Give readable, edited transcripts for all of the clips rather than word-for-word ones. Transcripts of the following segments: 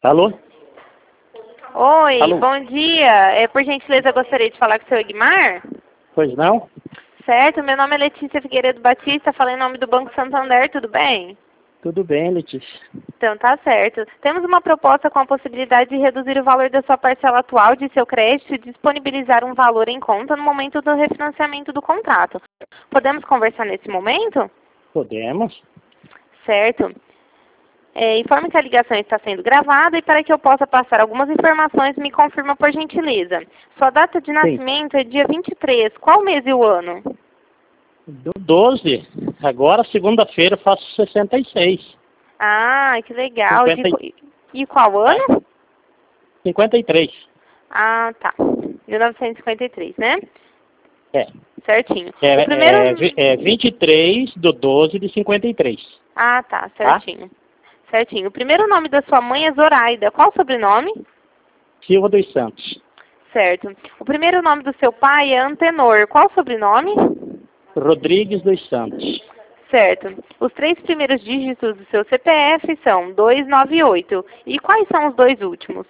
Alô? Oi, Alô? bom dia. Por gentileza, eu gostaria de falar com o seu Egmar. Pois não? Certo, meu nome é Letícia Figueiredo Batista, falei em nome do Banco Santander, tudo bem? Tudo bem, Letícia. Então tá certo. Temos uma proposta com a possibilidade de reduzir o valor da sua parcela atual de seu crédito e disponibilizar um valor em conta no momento do refinanciamento do contrato. Podemos conversar nesse momento? Podemos? Certo. Informe que a ligação está sendo gravada e para que eu possa passar algumas informações, me confirma por gentileza. Sua data de nascimento é dia 23. Qual mês e o ano? Do 12. Agora, segunda-feira, eu faço 66. Ah, que legal. 50... E qual ano? 53. Ah, tá. 1953, né? É. Certinho. O primeiro... É 23 do 12 de 53. Ah, tá. Certinho. Certinho. O primeiro nome da sua mãe é Zoraida. Qual o sobrenome? Silva dos Santos. Certo. O primeiro nome do seu pai é Antenor. Qual o sobrenome? Rodrigues dos Santos. Certo. Os 3 primeiros dígitos do seu CPF são 298. E quais são os 2 últimos?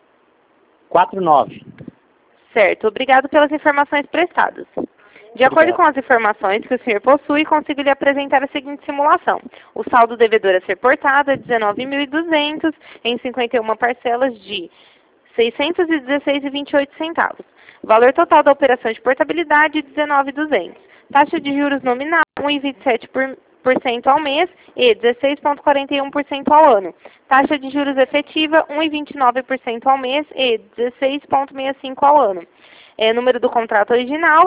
49. Certo. Obrigado pelas informações prestadas. De acordo com as informações que o senhor possui, consigo lhe apresentar a seguinte simulação. O saldo devedor a ser portado é 19.200 em 51 parcelas de R$ 616,28. Valor total da operação de portabilidade, 19.200. Taxa de juros nominal, 1,27% ao mês e 16,41% ao ano. Taxa de juros efetiva, 1,29% ao mês e 16,65% ao ano. Número do contrato original,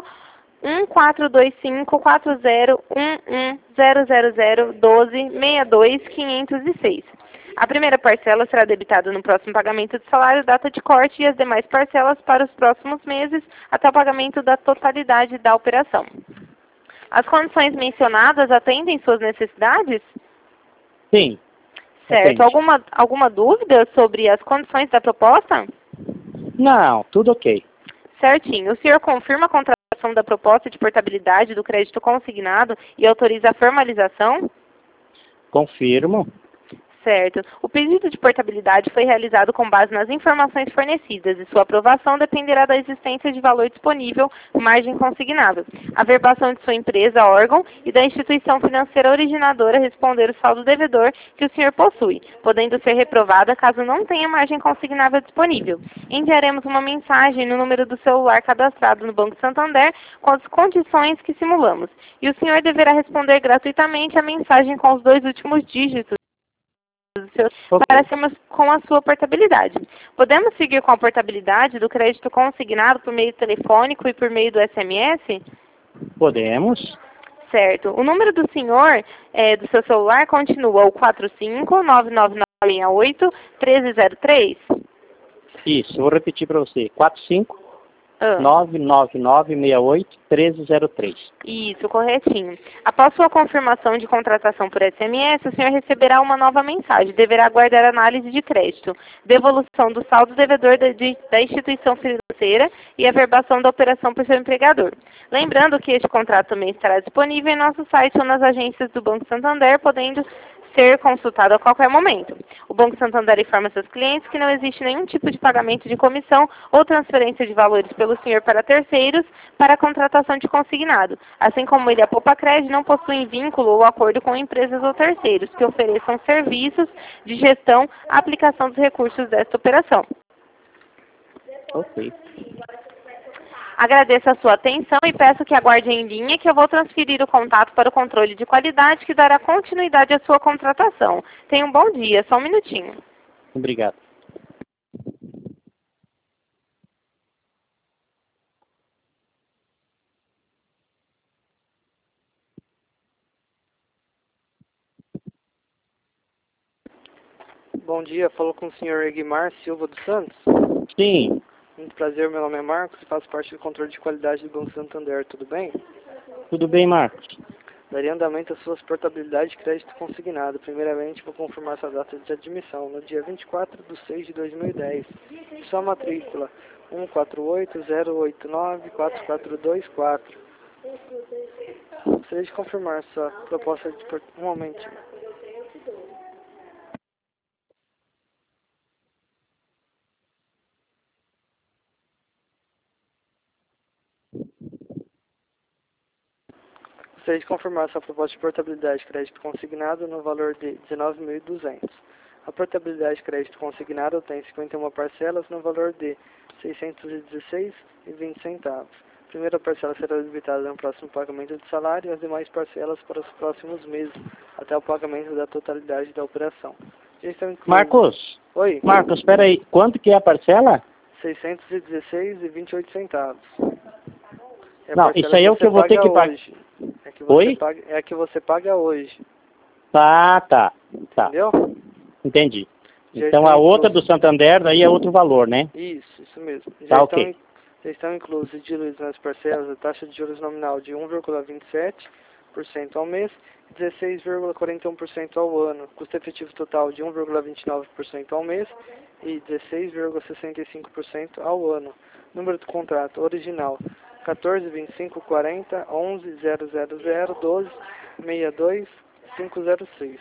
14254011001262 A primeira parcela será debitada no próximo pagamento de salário, data de corte, e as demais parcelas para os próximos meses, até o pagamento da totalidade da operação. As condições mencionadas atendem suas necessidades? Sim. Certo. Alguma dúvida sobre as condições da proposta? Não, tudo ok. Certinho. O senhor confirma a contratação da proposta de portabilidade do crédito consignado e autoriza a formalização? Confirmo. Certo. O pedido de portabilidade foi realizado com base nas informações fornecidas e sua aprovação dependerá da existência de valor disponível, margem consignável, a verbação de sua empresa, órgão e da instituição financeira originadora responder o saldo devedor que o senhor possui, podendo ser reprovada caso não tenha margem consignável disponível. Enviaremos uma mensagem no número do celular cadastrado no Banco Santander com as condições que simulamos, e o senhor deverá responder gratuitamente a mensagem com os 2 últimos dígitos para sermos com a sua portabilidade. Podemos seguir com a portabilidade do crédito consignado por meio telefônico e por meio do SMS? Podemos. Certo. O número do senhor, do seu celular, continua o 45-99968-1303? Isso, vou repetir para você. 45 Ah. 99968-1303. Isso, corretinho. Após sua confirmação de contratação por SMS, o senhor receberá uma nova mensagem. Deverá aguardar análise de crédito, devolução do saldo devedor da instituição financeira e a verbação da operação por seu empregador. Lembrando que este contrato também estará disponível em nosso site ou nas agências do Banco Santander, podendo ser consultado a qualquer momento. O Banco Santander informa seus clientes que não existe nenhum tipo de pagamento de comissão ou transferência de valores pelo senhor para terceiros para a contratação de consignado, assim como ele, a Poupa-Cred, não possui vínculo ou acordo com empresas ou terceiros que ofereçam serviços de gestão à aplicação dos recursos desta operação. Ok. Agradeço a sua atenção e peço que aguarde em linha que eu vou transferir o contato para o controle de qualidade que dará continuidade à sua contratação. Tenha um bom dia, só um minutinho. Obrigado. Bom dia, falou com o senhor Egmar Silva dos Santos. Sim, Muito prazer, meu nome é Marcos e faço parte do controle de qualidade do Banco Santander, tudo bem? tudo bem, Marcos? Daria andamento às suas portabilidades de crédito consignado. Primeiramente, vou confirmar sua data de admissão, no dia 24/6/2010. Sua matrícula, 1480894424. Gostaria de confirmar sua proposta de... Um momento. Gostaria de confirmar sua proposta de portabilidade de crédito consignado no valor de R$ 19.200. A portabilidade de crédito consignado tem 51 parcelas no valor de R$ 616,20. A primeira parcela será debitada no próximo pagamento de salário e as demais parcelas para os próximos meses, até o pagamento da totalidade da operação. Já estão incluídos... Marcos. Oi. Marcos, espera aí. Quanto que é a parcela? R$ 616,28. Não, isso aí é o que eu vou ter que pagar. Oi? É a que você paga hoje. Tá. Entendeu? Entendi. Já Então a outra do Santander, daí é outro valor, né? Isso mesmo. Tá, ok. Já estão inclusos e diluídos nas parcelas a taxa de juros nominal de 1,27% ao mês e 16,41% ao ano, custo efetivo total de 1,29% ao mês e 16,65% ao ano. Número do contrato original 14 25 40 11 000 12 62 506.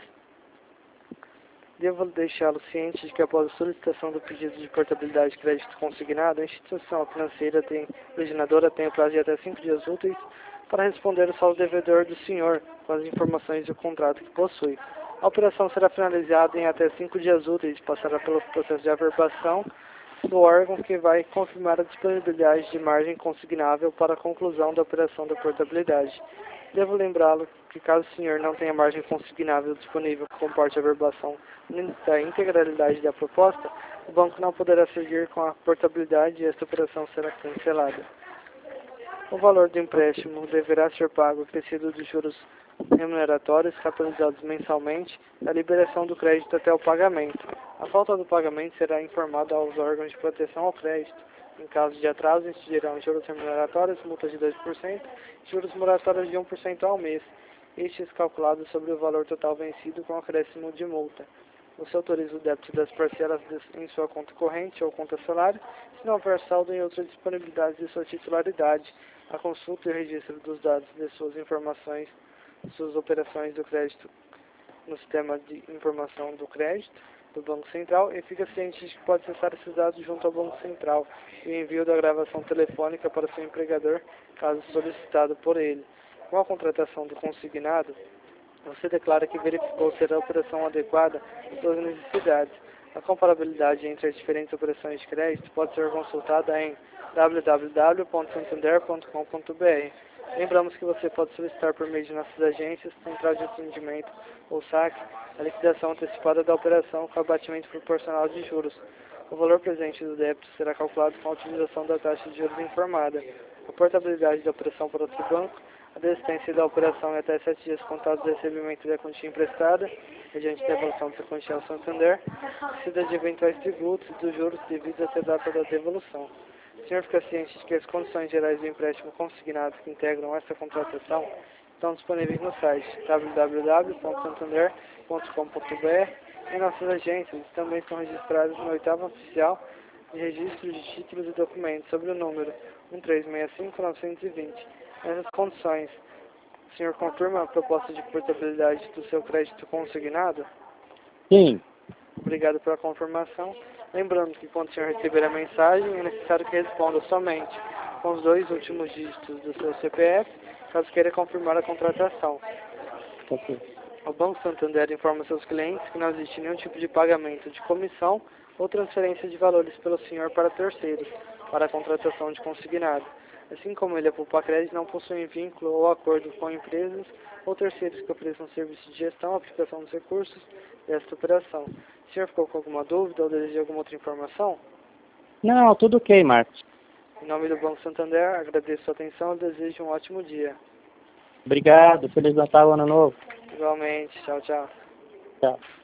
Devo deixá-lo ciente de que após a solicitação do pedido de portabilidade de crédito consignado, a instituição financeira originadora tem o prazo de até 5 dias úteis para responder ao saldo devedor do senhor com as informações do contrato que possui. A operação será finalizada em até 5 dias úteis e passará pelo processo de averbação do órgão que vai confirmar a disponibilidade de margem consignável para a conclusão da operação da portabilidade. Devo lembrá-lo que caso o senhor não tenha margem consignável disponível que comporte a averbação da integralidade da proposta, o banco não poderá seguir com a portabilidade e esta operação será cancelada. O valor do empréstimo deverá ser pago acrescido dos juros remuneratórios capitalizados mensalmente da liberação do crédito até o pagamento. A falta do pagamento será informada aos órgãos de proteção ao crédito. Em caso de atraso, incidirão juros remuneratórios, multas de 2%, juros moratórios de 1% ao mês, estes calculados sobre o valor total vencido com acréscimo de multa. Você autoriza o débito das parcelas em sua conta corrente ou conta salário, se não houver saldo em outra disponibilidade de sua titularidade. A consulta e o registro dos dados de suas informações, suas operações do crédito no sistema de informação do crédito do Banco Central e fica ciente de que pode acessar esses dados junto ao Banco Central e o envio da gravação telefônica para seu empregador, caso solicitado por ele. Com a contratação do consignado, você declara que verificou ser a operação adequada às suas necessidades. A comparabilidade entre as diferentes operações de crédito pode ser consultada em www.santander.com.br. Lembramos que você pode solicitar por meio de nossas agências, central de atendimento ou saque, a liquidação antecipada da operação com abatimento proporcional de juros. O valor presente do débito será calculado com a utilização da taxa de juros informada. A portabilidade da operação para outro banco, a desistência da operação é até 7 dias contados do recebimento da quantia emprestada, mediante devolução da quantia ao Santander, precisa de eventuais tributos e dos juros devidos até a data da devolução. O senhor fica ciente de que as condições gerais do empréstimo consignado que integram esta contratação estão disponíveis no site www.santander.com.br e nossas agências também estão registradas no 8º Oficial de Registro de Títulos e Documentos, sob o número 1365-920. Nessas condições, o senhor confirma a proposta de portabilidade do seu crédito consignado? Sim. Obrigado pela confirmação. Lembrando que quando o senhor receber a mensagem, é necessário que responda somente com os 2 últimos dígitos do seu CPF, caso queira confirmar a contratação. Ok. O Banco Santander informa seus clientes que não existe nenhum tipo de pagamento de comissão ou transferência de valores pelo senhor para terceiros, para a contratação de consignado. Assim como ele, a Poupa Crédito não possui vínculo ou acordo com empresas ou terceiros que ofereçam serviço de gestão ou aplicação dos recursos desta operação. O senhor ficou com alguma dúvida ou deseja alguma outra informação? Não, tudo ok, Marcos. Em nome do Banco Santander, agradeço a sua atenção e desejo um ótimo dia. Obrigado. Feliz Natal, Ano Novo. Igualmente. Tchau, tchau. Tchau.